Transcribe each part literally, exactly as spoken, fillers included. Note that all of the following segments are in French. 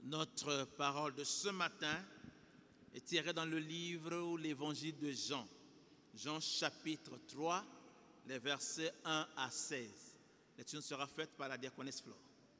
Notre parole de ce matin est tirée dans le livre ou l'évangile de Jean. Jean chapitre trois, les versets un à seize. L'étude sera faite par la diaconesse Flore.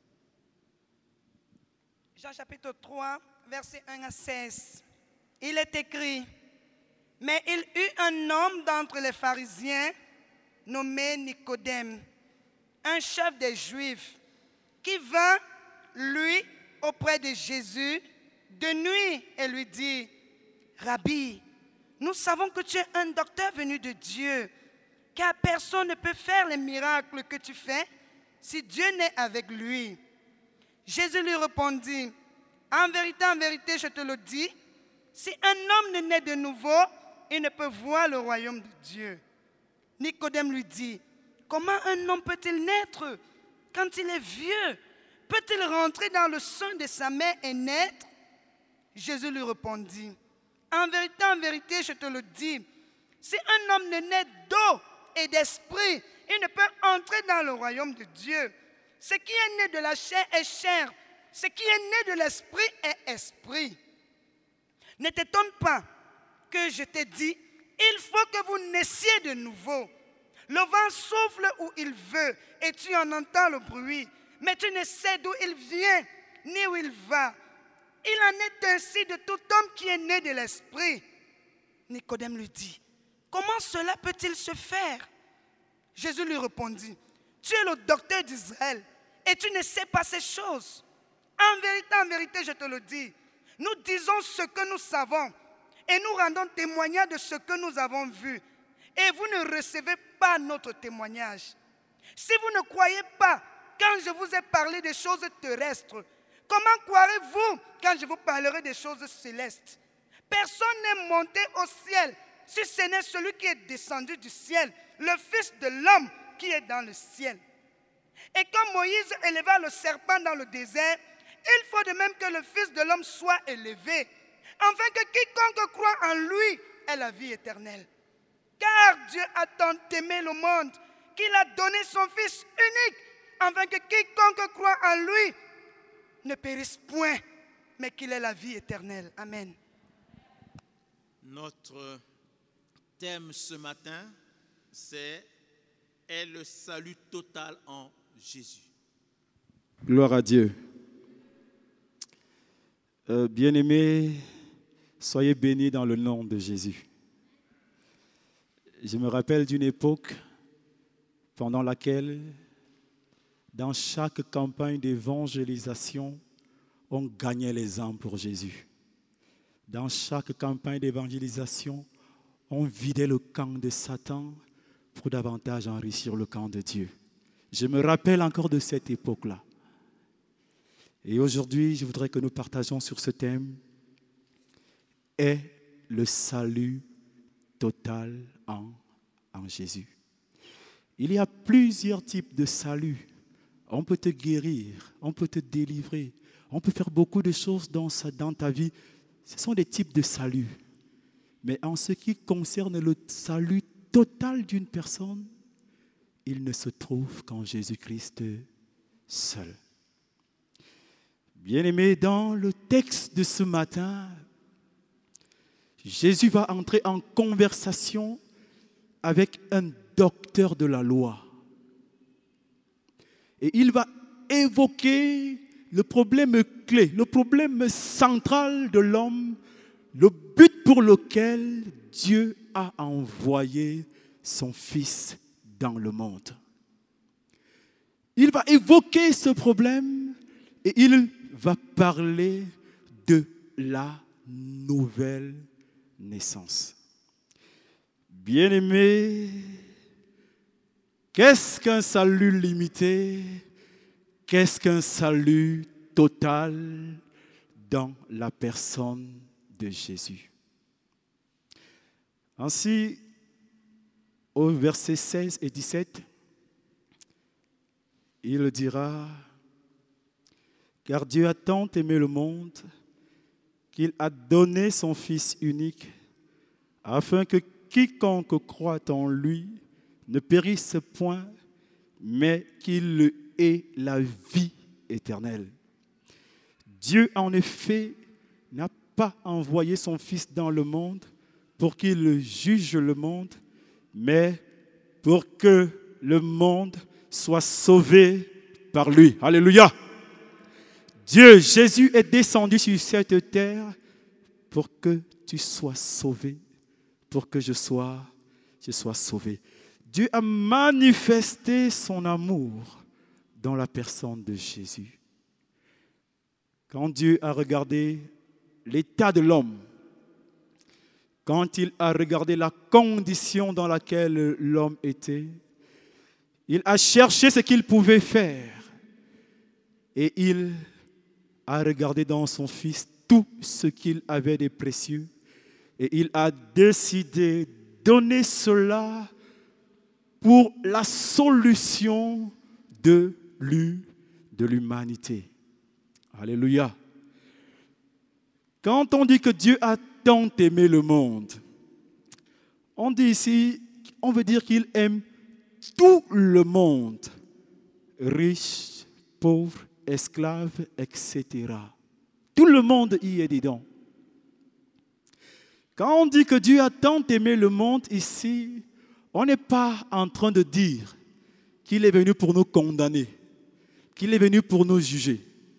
Jean chapitre trois, versets un à seize. Il est écrit: mais il eut un homme d'entre les pharisiens nommé Nicodème, un chef des Juifs, qui vint, lui, auprès de Jésus de nuit et lui dit: Rabbi, nous savons que tu es un docteur venu de Dieu, car personne ne peut faire les miracles que tu fais si Dieu n'est avec lui. Jésus lui répondit: en vérité, en vérité, je te le dis, si un homme ne naît de nouveau, il ne peut voir le royaume de Dieu. Nicodème lui dit: comment un homme peut-il naître quand il est vieux? Peut-il rentrer dans le sein de sa mère et naître? Jésus lui répondit: en vérité, en vérité, je te le dis, si un homme ne naît d'eau et d'esprit, il ne peut entrer dans le royaume de Dieu. Ce qui est né de la chair est chair, ce qui est né de l'esprit est esprit. Ne t'étonne pas que je t'ai dit, il faut que vous naissiez de nouveau. Le vent souffle où il veut et tu en entends le bruit, mais tu ne sais d'où il vient ni où il va. Il en est ainsi de tout homme qui est né de l'esprit. Nicodème lui dit: comment cela peut-il se faire? Jésus lui répondit: tu es le docteur d'Israël et tu ne sais pas ces choses. En vérité, en vérité, je te le dis, nous disons ce que nous savons et nous rendons témoignage de ce que nous avons vu. Et vous ne recevez pas notre témoignage. Si vous ne croyez pas quand je vous ai parlé des choses terrestres, comment croirez-vous quand je vous parlerai des choses célestes? Personne n'est monté au ciel, si ce n'est celui qui est descendu du ciel, le Fils de l'homme qui est dans le ciel. Et quand Moïse éleva le serpent dans le désert, il faut de même que le Fils de l'homme soit élevé, afin que quiconque croit en lui ait la vie éternelle. Car Dieu a tant aimé le monde qu'il a donné son Fils unique, afin que quiconque croit en lui ne périsse point, mais qu'il ait la vie éternelle. Amen. Notre thème ce matin, c'est « Est le salut total en Jésus ». Gloire à Dieu. Euh, bien-aimés, soyez bénis dans le nom de Jésus. Je me rappelle d'une époque pendant laquelle, dans chaque campagne d'évangélisation, on gagnait les âmes pour Jésus. Dans chaque campagne d'évangélisation, on vidait le camp de Satan pour davantage enrichir le camp de Dieu. Je me rappelle encore de cette époque-là. Et aujourd'hui, je voudrais que nous partagions sur ce thème: est le salut total en, en Jésus. Il y a plusieurs types de salut. On peut te guérir, on peut te délivrer, on peut faire beaucoup de choses dans, dans ta vie. Ce sont des types de salut. Mais en ce qui concerne le salut total d'une personne, il ne se trouve qu'en Jésus-Christ seul. Bien-aimés, dans le texte de ce matin, Jésus va entrer en conversation avec un docteur de la loi. Et il va évoquer le problème clé, le problème central de l'homme, le but pour lequel Dieu a envoyé son Fils dans le monde. Il va évoquer ce problème et il va parler de la nouvelle naissance. Bien-aimés, qu'est-ce qu'un salut limité? Qu'est-ce qu'un salut total dans la personne de Jésus? Ainsi, au verset seize et dix-sept, il dira: car Dieu a tant aimé le monde qu'il a donné son Fils unique, afin que quiconque croit en lui ne périsse point, mais qu'il ait la vie éternelle. Dieu, en effet, n'a pas envoyé son Fils dans le monde pour qu'il juge le monde, mais pour que le monde soit sauvé par lui. Alléluia. Dieu, Jésus est descendu sur cette terre pour que tu sois sauvé, pour que je sois, je sois sauvé. Dieu a manifesté son amour dans la personne de Jésus. Quand Dieu a regardé l'état de l'homme, quand il a regardé la condition dans laquelle l'homme était, il a cherché ce qu'il pouvait faire et il a regardé dans son Fils tout ce qu'il avait de précieux et il a décidé de donner cela pour la solution de l'humanité. Alléluia. Quand on dit que Dieu a tant aimé le monde, on dit ici, on veut dire qu'il aime tout le monde, riche, pauvre, esclave, et cetera. Tout le monde y est dedans. Quand on dit que Dieu a tant aimé le monde ici, on n'est pas en train de dire qu'il est venu pour nous condamner, qu'il est venu pour nous juger.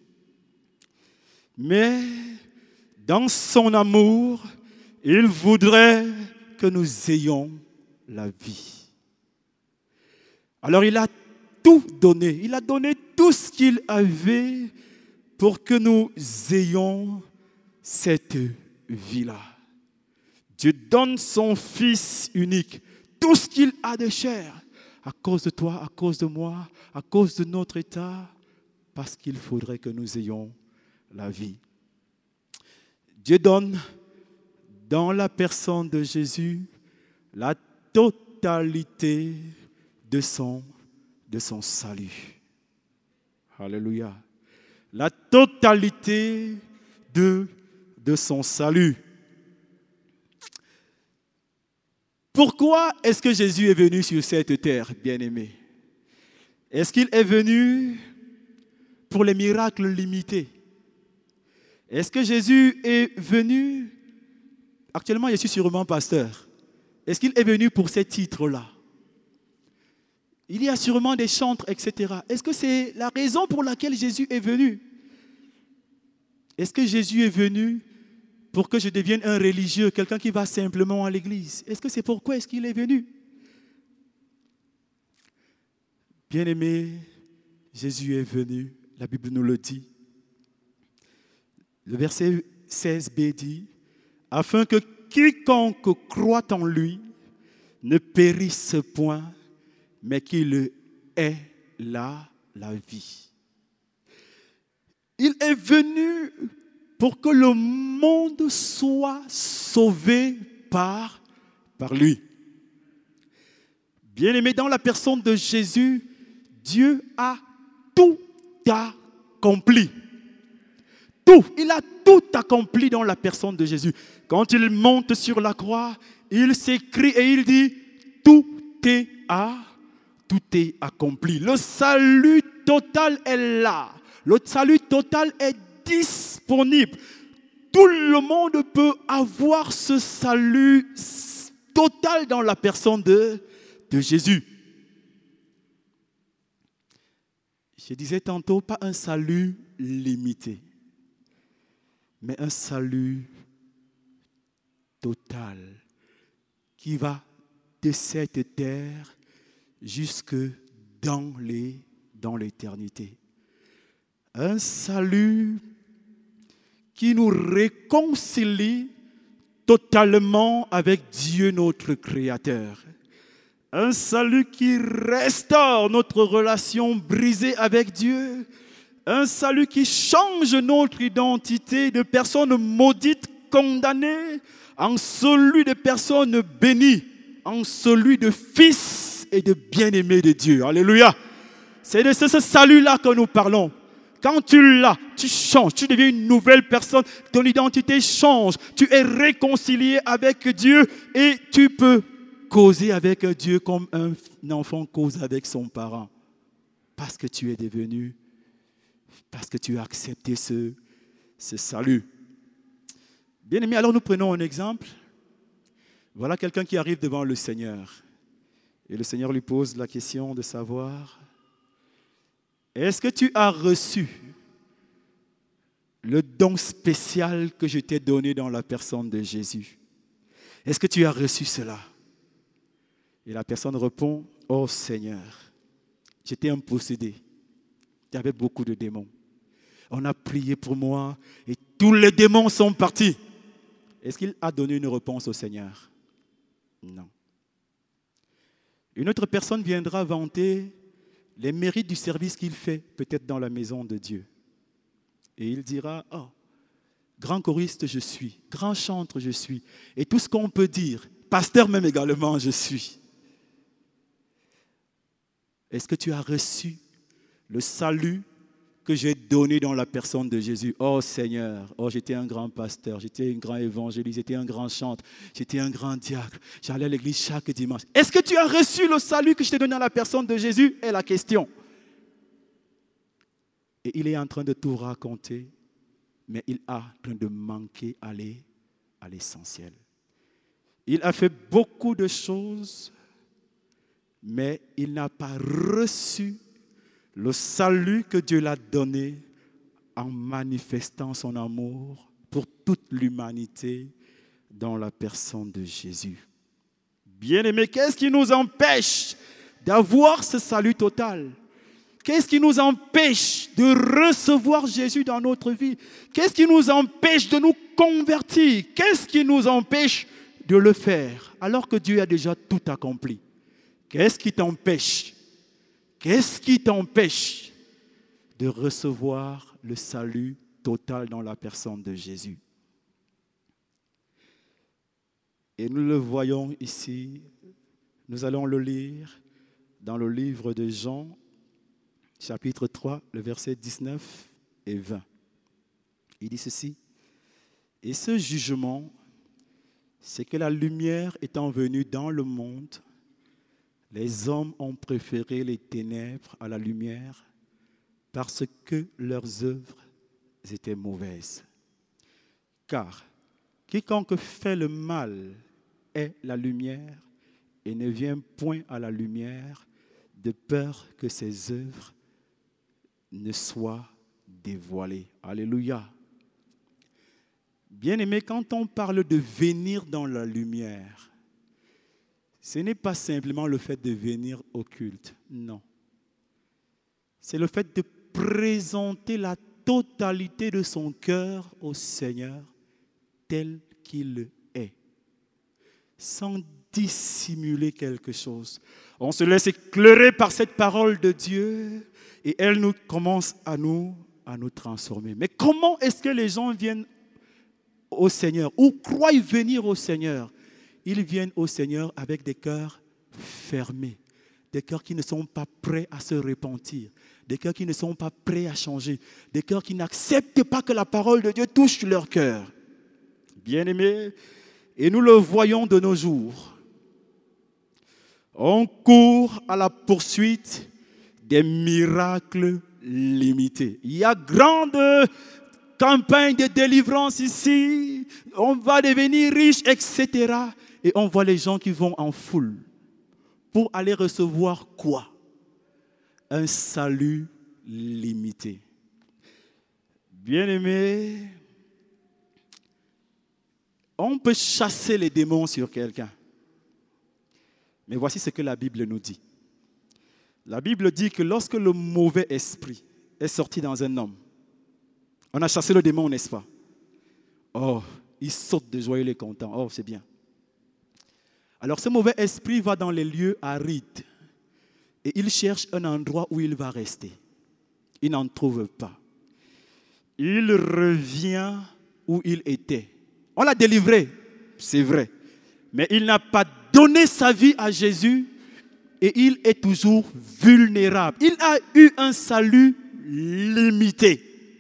Mais dans son amour, il voudrait que nous ayons la vie. Alors il a tout donné, il a donné tout ce qu'il avait pour que nous ayons cette vie-là. Dieu donne son Fils unique, tout ce qu'il a de cher, à cause de toi, à cause de moi, à cause de notre état, parce qu'il faudrait que nous ayons la vie. Dieu donne dans la personne de Jésus la totalité de son, de son salut. Alléluia. La totalité de, de son salut. Pourquoi est-ce que Jésus est venu sur cette terre, bien-aimé? Est-ce qu'il est venu pour les miracles limités? Est-ce que Jésus est venu, actuellement je suis sûrement pasteur, est-ce qu'il est venu pour ces titres-là? Il y a sûrement des chantres, et cetera. Est-ce que c'est la raison pour laquelle Jésus est venu? Est-ce que Jésus est venu pour que je devienne un religieux, quelqu'un qui va simplement à l'église? Est-ce que c'est pourquoi est-ce qu'il est venu? Bien-aimé, Jésus est venu, la Bible nous le dit. Le verset seize b dit, afin que quiconque croit en lui ne périsse point, mais qu'il ait la, la vie. Il est venu pour que le monde soit sauvé par, par lui. Bien-aimé, dans la personne de Jésus, Dieu a tout accompli. Tout, il a tout accompli dans la personne de Jésus. Quand il monte sur la croix, il s'écrie et il dit, tout est, à, tout est accompli. Le salut total est là. Le salut total est disponible. Tout le monde peut avoir ce salut total dans la personne de, de Jésus. Je disais tantôt, pas un salut limité, mais un salut total qui va de cette terre jusque dans les, dans l'éternité. Un salut qui nous réconcilie totalement avec Dieu notre Créateur. Un salut qui restaure notre relation brisée avec Dieu. Un salut qui change notre identité de personnes maudites, condamnées, en celui de personnes bénies, en celui de fils et de bien-aimés de Dieu. Alléluia. C'est de ce salut-là que nous parlons. Quand tu l'as, tu changes, tu deviens une nouvelle personne, ton identité change, tu es réconcilié avec Dieu et tu peux causer avec Dieu comme un enfant cause avec son parent. Parce que tu es devenu, parce que tu as accepté ce, ce salut. Bien aimé, alors nous prenons un exemple. Voilà quelqu'un qui arrive devant le Seigneur. Et le Seigneur lui pose la question de savoir, est-ce que tu as reçu le don spécial que je t'ai donné dans la personne de Jésus? Est-ce que tu as reçu cela? Et la personne répond, oh Seigneur, j'étais un possédé. J'avais beaucoup de démons. On a prié pour moi et tous les démons sont partis. Est-ce qu'il a donné une réponse au Seigneur? Non. Une autre personne viendra vanter les mérites du service qu'il fait, peut-être dans la maison de Dieu. Et il dira, oh, grand choriste je suis, grand chantre je suis. Et tout ce qu'on peut dire, pasteur même également je suis. Est-ce que tu as reçu le salut que j'ai donné dans la personne de Jésus? Oh Seigneur, oh j'étais un grand pasteur, j'étais un grand évangéliste, j'étais un grand chantre, j'étais un grand diacre, j'allais à l'église chaque dimanche. Est-ce que tu as reçu le salut que je t'ai donné dans la personne de Jésus? Est la question. Et il est en train de tout raconter, mais il a en train de manquer aller à l'essentiel. Il a fait beaucoup de choses, mais il n'a pas reçu le salut que Dieu l'a donné en manifestant son amour pour toute l'humanité dans la personne de Jésus. Bien-aimés, qu'est-ce qui nous empêche d'avoir ce salut total? Qu'est-ce qui nous empêche de recevoir Jésus dans notre vie? Qu'est-ce qui nous empêche de nous convertir? Qu'est-ce qui nous empêche de le faire alors que Dieu a déjà tout accompli? Qu'est-ce qui t'empêche? Qu'est-ce qui t'empêche de recevoir le salut total dans la personne de Jésus? Et nous le voyons ici, nous allons le lire dans le livre de Jean, chapitre trois, le verset dix-neuf et vingt. Il dit ceci, « Et ce jugement, c'est que la lumière étant venue dans le monde, les hommes ont préféré les ténèbres à la lumière parce que leurs œuvres étaient mauvaises. Car quiconque fait le mal est la lumière et ne vient point à la lumière de peur que ses œuvres ne soient dévoilées. » Alléluia. Bien-aimés, quand on parle de venir dans la lumière, ce n'est pas simplement le fait de venir au culte, non. C'est le fait de présenter la totalité de son cœur au Seigneur tel qu'il est, sans dissimuler quelque chose. On se laisse éclairer par cette parole de Dieu et elle nous commence à nous, à nous transformer. Mais comment est-ce que les gens viennent au Seigneur ou croient venir au Seigneur? Ils viennent au Seigneur avec des cœurs fermés, des cœurs qui ne sont pas prêts à se repentir, des cœurs qui ne sont pas prêts à changer, des cœurs qui n'acceptent pas que la parole de Dieu touche leur cœur. Bien-aimés, et nous le voyons de nos jours, on court à la poursuite des miracles limités. Il y a grande campagne de délivrance ici, on va devenir riche, et cetera. Et on voit les gens qui vont en foule pour aller recevoir quoi? Un salut limité. Bien-aimés, on peut chasser les démons sur quelqu'un. Mais voici ce que la Bible nous dit. La Bible dit que lorsque le mauvais esprit est sorti dans un homme, on a chassé le démon, n'est-ce pas? Oh, il saute de joie, il est content. Oh, c'est bien. Alors ce mauvais esprit va dans les lieux arides et il cherche un endroit où il va rester. Il n'en trouve pas. Il revient où il était. On l'a délivré, c'est vrai. Mais il n'a pas donné sa vie à Jésus et il est toujours vulnérable. Il a eu un salut limité.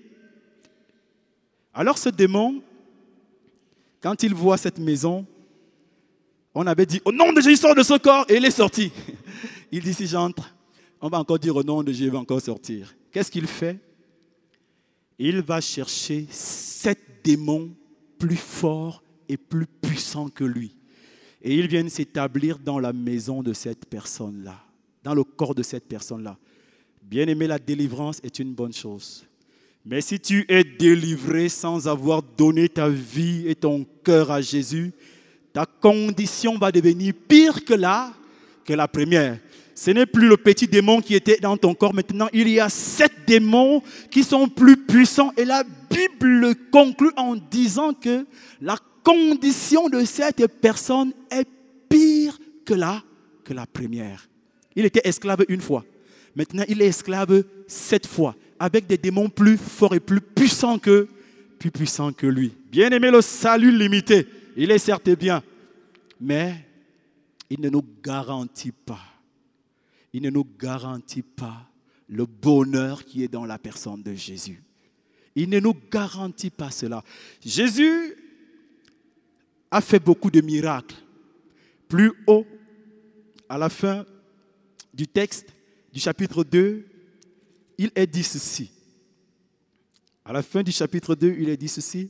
Alors ce démon, quand il voit cette maison, on avait dit, au nom de Jésus, sors de ce corps, et il est sorti. Il dit, si j'entre, on va encore dire, au nom de Jésus, il va encore sortir. Qu'est-ce qu'il fait? il va chercher sept démons plus forts et plus puissants que lui. Et ils viennent s'établir dans la maison de cette personne-là, dans le corps de cette personne-là. Bien-aimé, la délivrance est une bonne chose. Mais si tu es délivré sans avoir donné ta vie et ton cœur à Jésus, ta condition va devenir pire que la, que la première. Ce n'est plus le petit démon qui était dans ton corps. Maintenant, il y a sept démons qui sont plus puissants. Et la Bible conclut en disant que la condition de cette personne est pire que la, que la première. Il était esclave une fois. Maintenant, il est esclave sept fois, avec des démons plus forts et plus puissants que, plus puissants que lui. Bien aimé, le salut limité, il est certes bien, mais il ne nous garantit pas, il ne nous garantit pas le bonheur qui est dans la personne de Jésus. Il ne nous garantit pas cela. Jésus a fait beaucoup de miracles. Plus haut, à la fin du texte, du chapitre deux, il est dit ceci. À la fin du chapitre deux, il est dit ceci.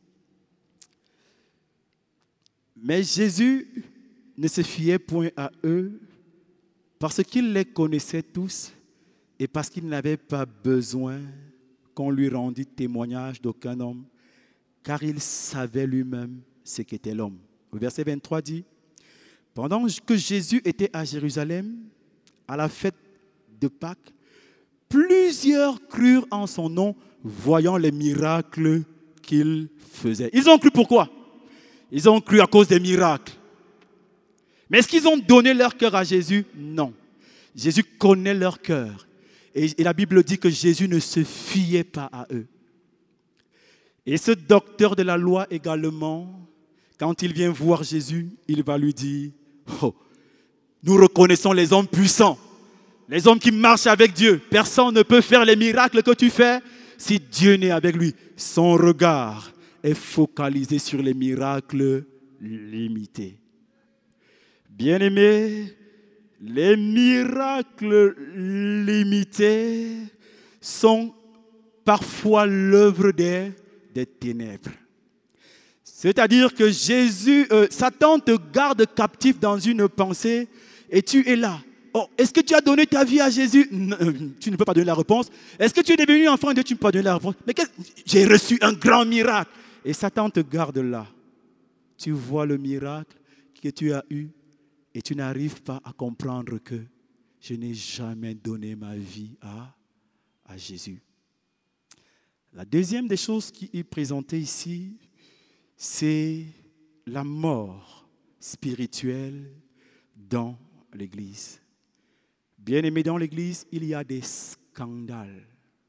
Mais Jésus ne se fiait point à eux parce qu'il les connaissait tous et parce qu'il n'avait pas besoin qu'on lui rendît témoignage d'aucun homme, car il savait lui-même ce qu'était l'homme. Le verset vingt-trois dit, pendant que Jésus était à Jérusalem, à la fête de Pâques, plusieurs crurent en son nom, voyant les miracles qu'il faisait. Ils ont cru pourquoi? Ils ont cru à cause des miracles. Mais est-ce qu'ils ont donné leur cœur à Jésus? Non. Jésus connaît leur cœur. Et, et la Bible dit que Jésus ne se fiait pas à eux. Et ce docteur de la loi également, quand il vient voir Jésus, il va lui dire, oh, nous reconnaissons les hommes puissants. Les hommes qui marchent avec Dieu, personne ne peut faire les miracles que tu fais si Dieu n'est avec lui. Son regard est focalisé sur les miracles limités. Bien-aimés, les miracles limités sont parfois l'œuvre des, des ténèbres. C'est-à-dire que Jésus, euh, Satan te garde captif dans une pensée et tu es là. Oh, est-ce que tu as donné ta vie à Jésus? Non, tu ne peux pas donner la réponse. Est-ce que tu es devenu enfant de Dieu? Tu ne peux pas donner la réponse. Mais j'ai reçu un grand miracle. Et Satan te garde là. Tu vois le miracle que tu as eu et tu n'arrives pas à comprendre que je n'ai jamais donné ma vie à, à Jésus. La deuxième des choses qui est présentée ici, c'est la mort spirituelle dans l'Église. Bien-aimés, dans l'Église, il y a des scandales.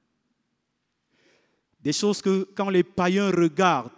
Des choses que quand les païens regardent,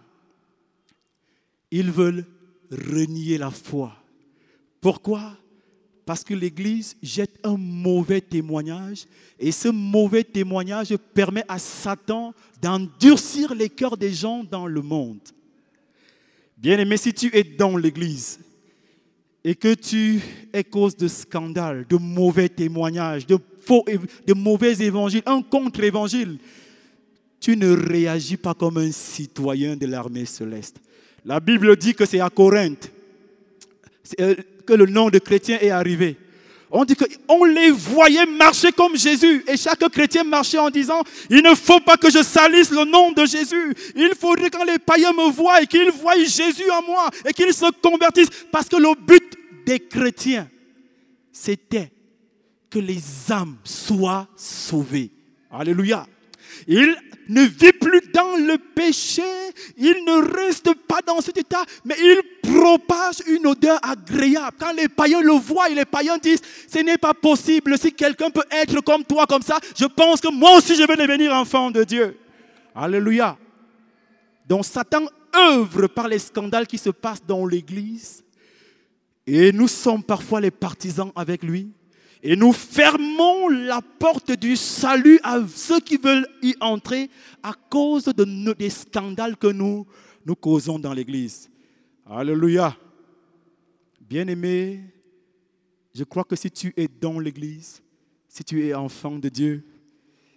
ils veulent renier la foi. Pourquoi? Parce que l'Église jette un mauvais témoignage et ce mauvais témoignage permet à Satan d'endurcir les cœurs des gens dans le monde. Bien-aimé, si tu es dans l'Église et que tu es cause de scandales, de mauvais témoignages, de faux, de mauvais évangiles, un contre-évangile, tu ne réagis pas comme un citoyen de l'armée céleste. La Bible dit que c'est à Corinthe que le nom de chrétien est arrivé. On dit qu'on les voyait marcher comme Jésus. Et chaque chrétien marchait en disant, il ne faut pas que je salisse le nom de Jésus. Il faudrait que quand les païens me voient et qu'ils voient Jésus en moi et qu'ils se convertissent. Parce que le but des chrétiens, c'était que les âmes soient sauvées. Alléluia. Il ne vit plus dans le péché, il ne reste pas dans cet état, mais il propage une odeur agréable. Quand les païens le voient et les païens disent, ce n'est pas possible, si quelqu'un peut être comme toi, comme ça, je pense que moi aussi je vais devenir enfant de Dieu. Alléluia. Donc Satan œuvre par les scandales qui se passent dans l'Église et nous sommes parfois les partisans avec lui. Et nous fermons la porte du salut à ceux qui veulent y entrer à cause de nos, des scandales que nous, nous causons dans l'Église. Alléluia. Bien-aimé, je crois que si tu es dans l'Église, si tu es enfant de Dieu,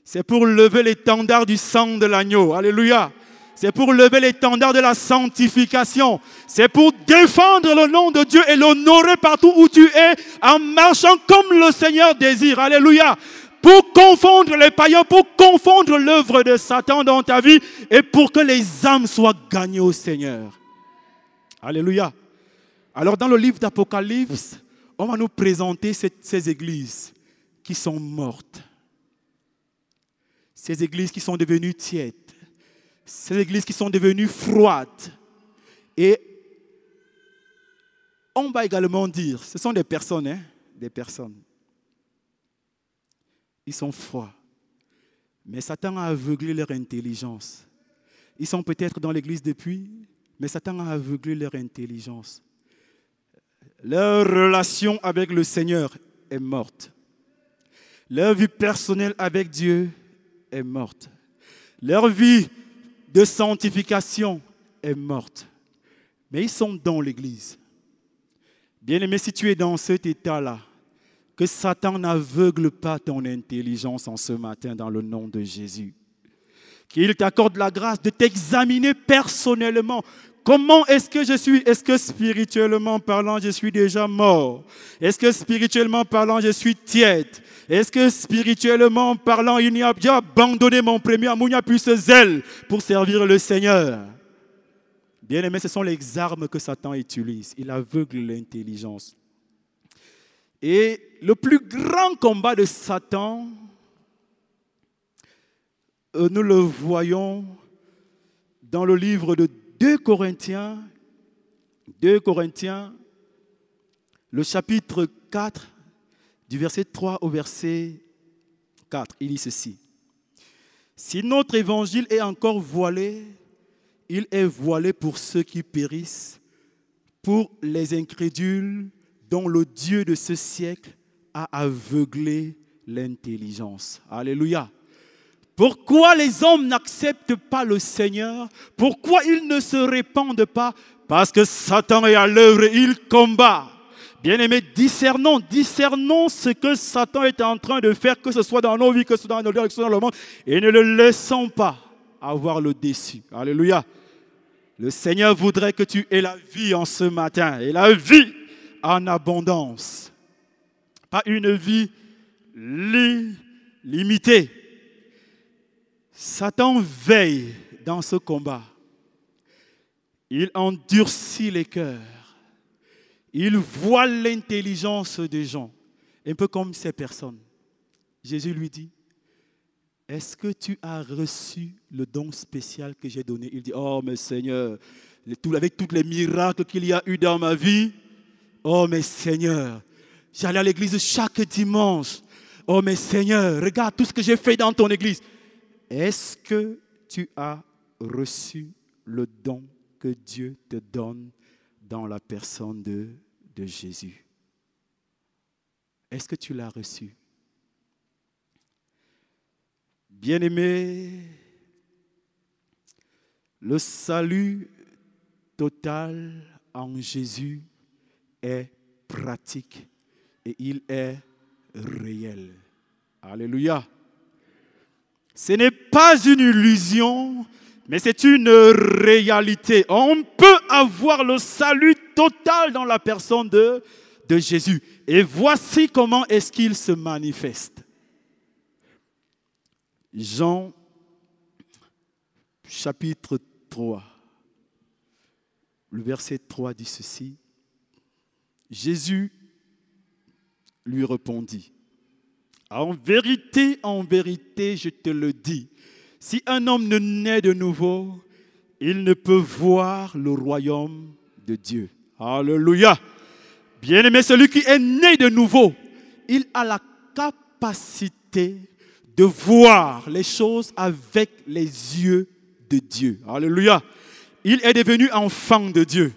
C'est pour lever l'étendard du sang de l'agneau. Alléluia. C'est pour lever l'étendard de la sanctification. C'est pour défendre le nom de Dieu et l'honorer partout où tu es en marchant comme le Seigneur désire. Alléluia. Pour confondre les païens, pour confondre l'œuvre de Satan dans ta vie et pour que les âmes soient gagnées au Seigneur. Alléluia. Alors dans le livre d'Apocalypse, on va nous présenter ces, ces églises qui sont mortes. Ces églises qui sont devenues tièdes. Ces églises qui sont devenues froides. Et on va également dire, ce sont des personnes, hein, des personnes. Ils sont froids. Mais Satan a aveuglé leur intelligence. Ils sont peut-être dans l'église depuis, mais Satan a aveuglé leur intelligence. Leur relation avec le Seigneur est morte. Leur vie personnelle avec Dieu est morte. Leur vie de sanctification est morte. Mais ils sont dans l'église. Bien-aimé, si tu es dans cet état-là, que Satan n'aveugle pas ton intelligence en ce matin dans le nom de Jésus. Qu'il t'accorde la grâce de t'examiner personnellement. Comment est-ce que je suis? Est-ce que spirituellement parlant, je suis déjà mort? Est-ce que spirituellement parlant, je suis tiède? Est-ce que spirituellement parlant, il n'y a déjà abandonné mon premier amour, il n'y a plus ce zèle pour servir le Seigneur? Bien-aimé, ce sont les armes que Satan utilise. Il aveugle l'intelligence. Et le plus grand combat de Satan, nous le voyons dans le livre de deux Corinthiens, deux Corinthiens, le chapitre quatre, du verset trois au verset quatre. Il dit ceci. Si notre évangile est encore voilé, il est voilé pour ceux qui périssent, pour les incrédules dont le Dieu de ce siècle a aveuglé l'intelligence. Alléluia. Pourquoi les hommes n'acceptent pas le Seigneur? Pourquoi ils ne se répandent pas? Parce que Satan est à l'œuvre et il combat. Bien-aimés, discernons, discernons ce que Satan est en train de faire, que ce soit dans nos vies, que ce soit dans nos vies, que ce soit dans le monde, et ne le laissons pas avoir le dessus. Alléluia. Le Seigneur voudrait que tu aies la vie en ce matin, et la vie en abondance. Pas une vie li- limitée. Satan veille dans ce combat. Il endurcit les cœurs. Il voile l'intelligence des gens. Un peu comme ces personnes. Jésus lui dit, est-ce que tu as reçu le don spécial que j'ai donné? Il dit, oh mais Seigneur, avec tous les miracles qu'il y a eu dans ma vie, oh mais Seigneur, j'allais à l'église chaque dimanche. Oh mais Seigneur, regarde tout ce que j'ai fait dans ton église. Est-ce que tu as reçu le don que Dieu te donne dans la personne de, de Jésus? Est-ce que tu l'as reçu? Bien-aimé, le salut total en Jésus est pratique et il est réel. Alléluia. Ce n'est pas une illusion, mais c'est une réalité. On peut avoir le salut total dans la personne de, de Jésus. Et voici comment est-ce qu'il se manifeste. Jean, chapitre trois, le verset trois dit ceci. Jésus lui répondit. En vérité, en vérité, je te le dis, si un homme ne naît de nouveau, il ne peut voir le royaume de Dieu. Alléluia. Bien-aimé, celui qui est né de nouveau, il a la capacité de voir les choses avec les yeux de Dieu. Alléluia. Il est devenu enfant de Dieu.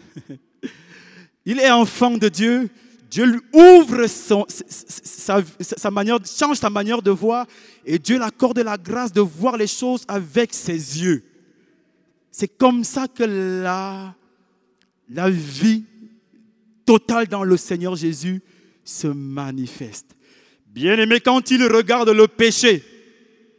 Il est enfant de Dieu. Dieu lui ouvre son, sa, sa, sa manière, change sa manière de voir et Dieu l'accorde la grâce de voir les choses avec ses yeux. C'est comme ça que la, la vie totale dans le Seigneur Jésus se manifeste. Bien-aimé, quand il regarde le péché,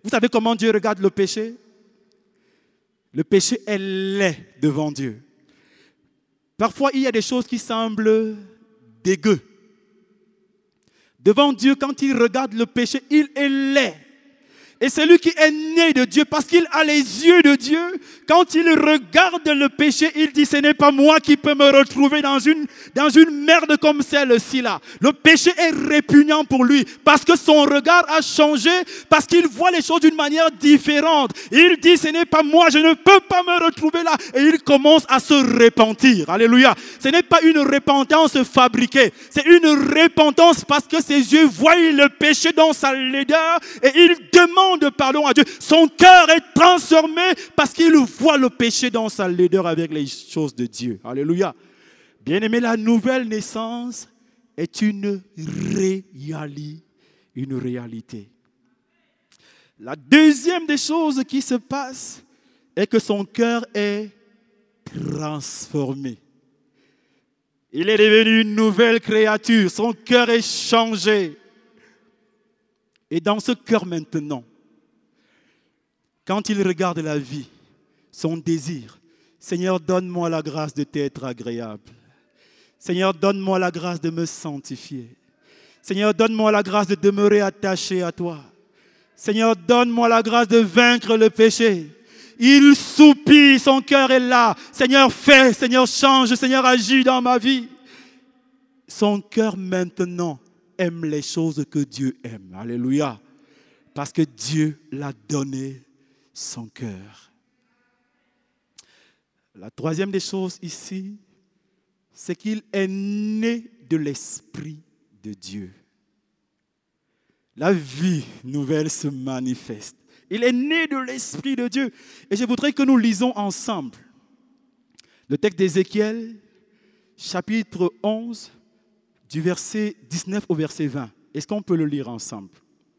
Vous savez comment Dieu regarde le péché? Le péché est laid devant Dieu. Parfois, il y a des choses qui semblent dégueu. Devant Dieu, quand il regarde le péché, il est laid. Et celui qui est né de Dieu, parce qu'il a les yeux de Dieu, quand il regarde le péché, il dit, ce n'est pas moi qui peux me retrouver dans une, dans une merde comme celle-ci là. Le péché est répugnant pour lui, parce que son regard a changé, parce qu'il voit les choses d'une manière différente. Il dit, ce n'est pas moi, je ne peux pas me retrouver là. Et il commence à se repentir. Alléluia. Ce n'est pas une repentance fabriquée, c'est une repentance parce que ses yeux voient le péché dans sa laideur et il demande de pardon à Dieu. Son cœur est transformé parce qu'il voit le péché dans sa laideur avec les choses de Dieu. Alléluia. Bien-aimé, la nouvelle naissance est une réalité. Une réalité. La deuxième des choses qui se passe est que son cœur est transformé. Il est devenu une nouvelle créature. Son cœur est changé. Et dans ce cœur maintenant, quand il regarde la vie, son désir, Seigneur, donne-moi la grâce de t'être agréable. Seigneur, donne-moi la grâce de me sanctifier. Seigneur, donne-moi la grâce de demeurer attaché à toi. Seigneur, donne-moi la grâce de vaincre le péché. Il soupire, son cœur est là. Seigneur, fais, Seigneur, change, Seigneur, agis dans ma vie. Son cœur maintenant aime les choses que Dieu aime. Alléluia. Parce que Dieu l'a donné son cœur. La troisième des choses ici, c'est qu'il est né de l'Esprit de Dieu. La vie nouvelle se manifeste. Il est né de l'Esprit de Dieu. Et je voudrais que nous lisons ensemble le texte d'Ézéchiel, chapitre onze, du verset dix-neuf au verset vingt. Est-ce qu'on peut le lire ensemble?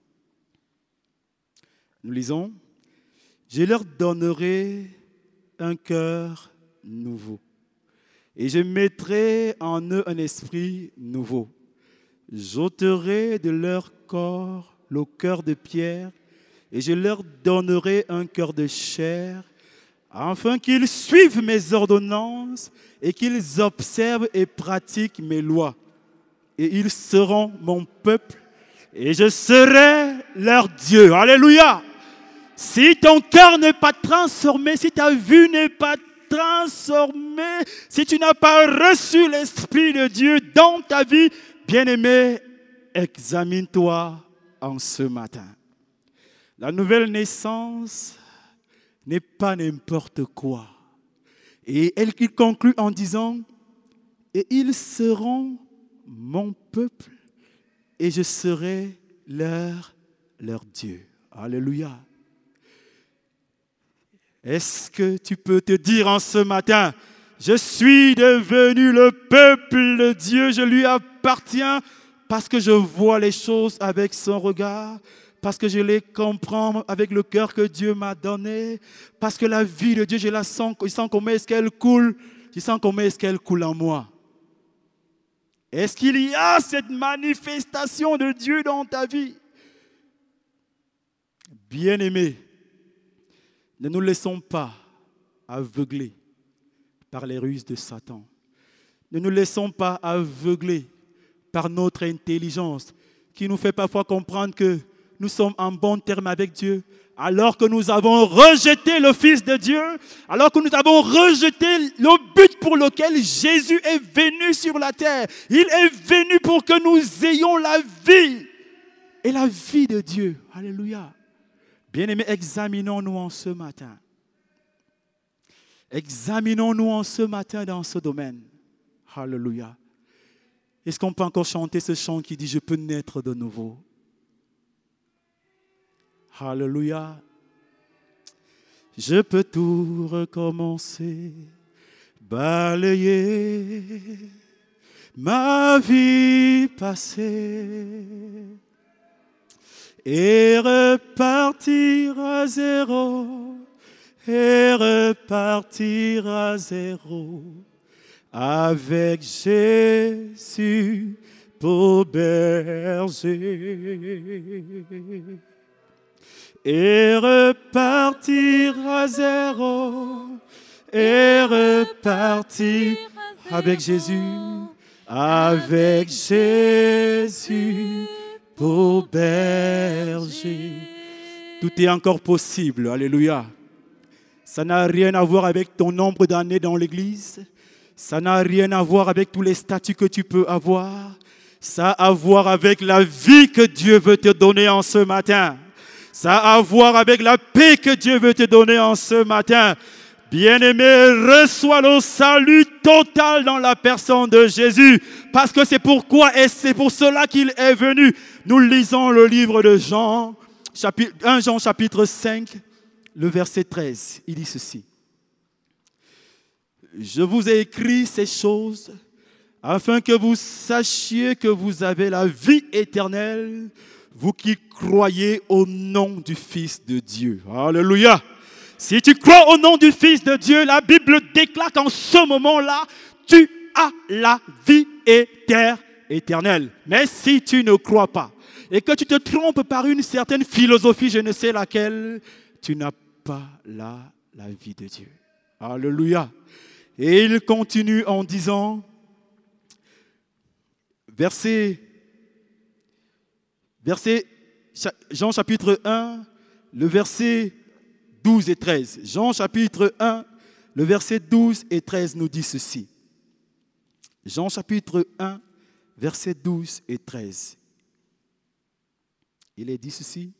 Nous lisons. Je leur donnerai un cœur nouveau et je mettrai en eux un esprit nouveau. J'ôterai de leur corps le cœur de pierre et je leur donnerai un cœur de chair afin qu'ils suivent mes ordonnances et qu'ils observent et pratiquent mes lois. Et ils seront mon peuple et je serai leur Dieu. Alléluia! Si ton cœur n'est pas transformé, si ta vue n'est pas transformée, si tu n'as pas reçu l'Esprit de Dieu dans ta vie, bien-aimé, examine-toi en ce matin. La nouvelle naissance n'est pas n'importe quoi. Et elle conclut en disant, et ils seront mon peuple et je serai leur, leur Dieu. Alléluia. Est-ce que tu peux te dire en ce matin, je suis devenu le peuple de Dieu, je lui appartiens parce que je vois les choses avec son regard, parce que je les comprends avec le cœur que Dieu m'a donné, parce que la vie de Dieu, je la sens, je sens comment est-ce qu'elle coule, je sens comment est-ce qu'elle coule en moi. Est-ce qu'il y a cette manifestation de Dieu dans ta vie? Bien-aimé, ne nous laissons pas aveugler par les ruses de Satan. Ne nous laissons pas aveugler par notre intelligence qui nous fait parfois comprendre que nous sommes en bon terme avec Dieu alors que nous avons rejeté le Fils de Dieu, alors que nous avons rejeté le but pour lequel Jésus est venu sur la terre. Il est venu pour que nous ayons la vie et la vie de Dieu. Alléluia. Bien-aimés, examinons-nous en ce matin. Examinons-nous en ce matin dans ce domaine. Alléluia. Est-ce qu'on peut encore chanter ce chant qui dit « Je peux naître de nouveau » ? Alléluia. Je peux tout recommencer, balayer ma vie passée et repartir à zéro, et repartir à zéro avec Jésus pour berger. et repartir à zéro, et repartir avec Jésus, avec Jésus pour berger. Tout est encore possible, alléluia. Ça n'a rien à voir avec ton nombre d'années dans l'église. Ça n'a rien à voir avec tous les statuts que tu peux avoir. Ça a à voir avec la vie que Dieu veut te donner en ce matin. Ça a à voir avec la paix que Dieu veut te donner en ce matin. Bien-aimé, reçois le salut total dans la personne de Jésus. Parce que c'est pourquoi et c'est pour cela qu'il est venu. Nous lisons le livre de Jean, chapitre, premier Jean chapitre cinq, le verset treize. Il dit ceci. Je vous ai écrit ces choses afin que vous sachiez que vous avez la vie éternelle, vous qui croyez au nom du Fils de Dieu. Alléluia. Si tu crois au nom du Fils de Dieu, la Bible déclare qu'en ce moment-là, tu as la vie éternelle. Mais si tu ne crois pas et que tu te trompes par une certaine philosophie, je ne sais laquelle, tu n'as pas là la vie de Dieu. Alléluia. Et il continue en disant, verset, verset Jean chapitre un, le verset douze et treize. Jean chapitre un, le verset douze et treize nous dit ceci. Jean chapitre un, verset douze et treize. Il est dit ceci.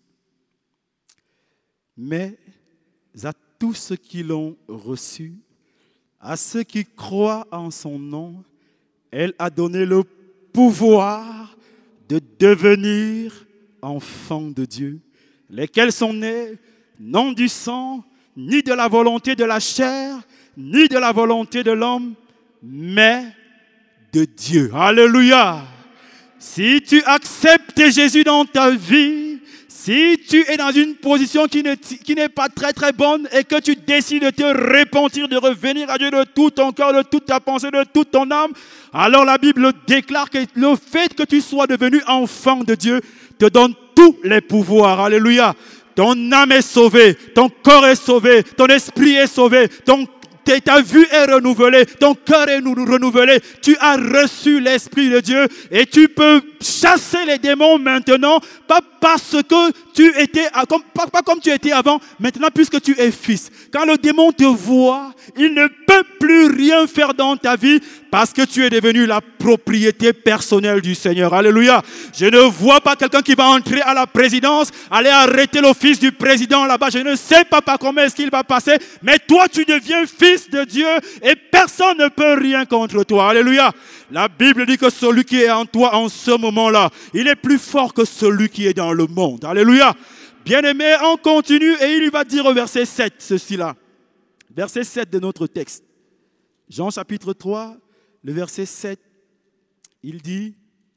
Mais à tous ceux qui l'ont reçu, à ceux qui croient en son nom, elle a donné le pouvoir de devenir enfants de Dieu, lesquels sont nés non du sang, ni de la volonté de la chair, ni de la volonté de l'homme, mais de Dieu. Alléluia. Si tu acceptes Jésus dans ta vie, si tu es dans une position qui, ne, qui n'est pas très très bonne et que tu décides de te repentir, de revenir à Dieu de tout ton cœur, de toute ta pensée, de toute ton âme, alors la Bible déclare que le fait que tu sois devenu enfant de Dieu te donne tous les pouvoirs. Alléluia. Ton âme est sauvée, ton corps est sauvé, ton esprit est sauvé, ton ta vue est renouvelée, ton cœur est renouvelé, tu as reçu l'Esprit de Dieu et tu peux chasser les démons maintenant, pas parce que tu étais, pas, pas comme tu étais avant, maintenant puisque tu es fils. Quand le démon te voit, il ne peut plus rien faire dans ta vie parce que tu es devenu la propriété personnelle du Seigneur. Alléluia. Je ne vois pas quelqu'un qui va entrer à la présidence, aller arrêter l'office du président là-bas. Je ne sais pas par comment est-ce qu'il va passer, mais toi tu deviens fils de Dieu et personne ne peut rien contre toi. Alléluia. La Bible dit que celui qui est en toi en ce moment-là, il est plus fort que celui qui est dans le monde. Alléluia. Bien-aimé, on continue et il va dire au verset sept ceci-là. Verset sept de notre texte. Jean chapitre trois, le verset sept, il dit,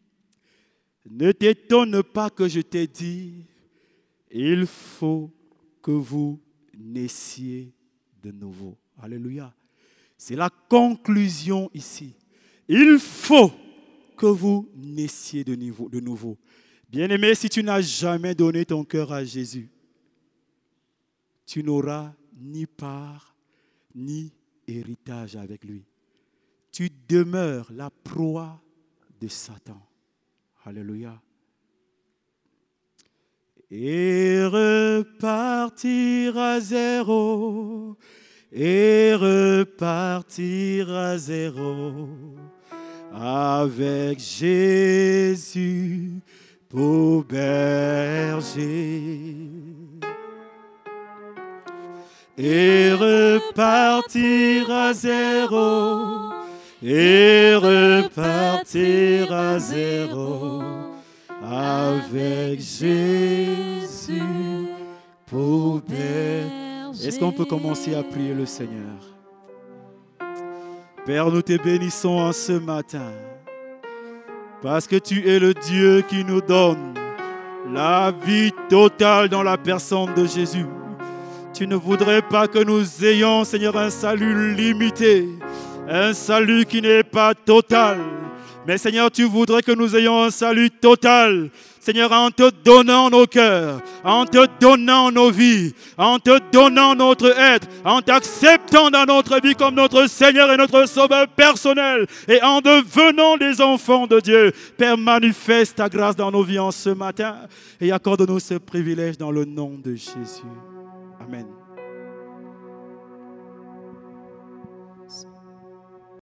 « Ne t'étonne pas que je t'ai dit, il faut que vous naissiez de nouveau. » Alléluia. C'est la conclusion ici. Il faut que vous naissiez de nouveau. Bien-aimé, si tu n'as jamais donné ton cœur à Jésus, tu n'auras ni part, ni héritage avec lui. Tu demeures la proie de Satan. Alléluia. Et repartir à zéro, et repartir à zéro, avec Jésus pour berger. Et repartir à zéro, et repartir à zéro, avec Jésus pour berger. Est-ce qu'on peut commencer à prier le Seigneur? Père, nous te bénissons en ce matin, parce que tu es le Dieu qui nous donne la vie totale dans la personne de Jésus. Tu ne voudrais pas que nous ayons, Seigneur, un salut limité, un salut qui n'est pas total. Mais Seigneur, tu voudrais que nous ayons un salut total. Seigneur, en te donnant nos cœurs, en te donnant nos vies, en te donnant notre être, en t'acceptant dans notre vie comme notre Seigneur et notre Sauveur personnel, et en devenant des enfants de Dieu. Père, manifeste ta grâce dans nos vies en ce matin et accorde-nous ce privilège dans le nom de Jésus. Amen.